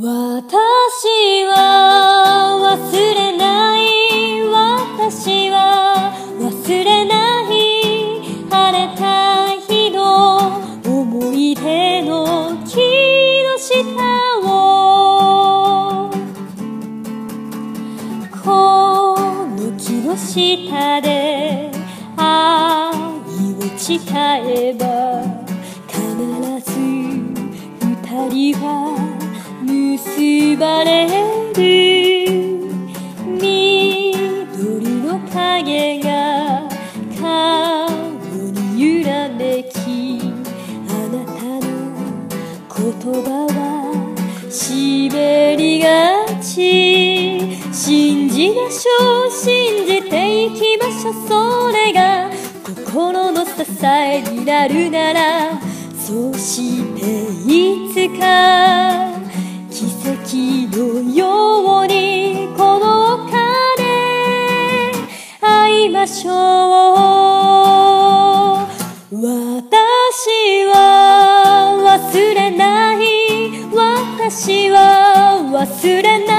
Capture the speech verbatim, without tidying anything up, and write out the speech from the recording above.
私は忘れない、私は忘れない、晴れた日の思い出の木の下を、この木の下で愛を誓えば必ず二人は結ばれる。緑の影が顔に揺らめき、あなたの言葉は湿りがち。信じましょう、信じていきましょう。それが心の支えになるなら、そしていつか奇跡のようにこの丘で会いましょう。私は忘れない、私は忘れない。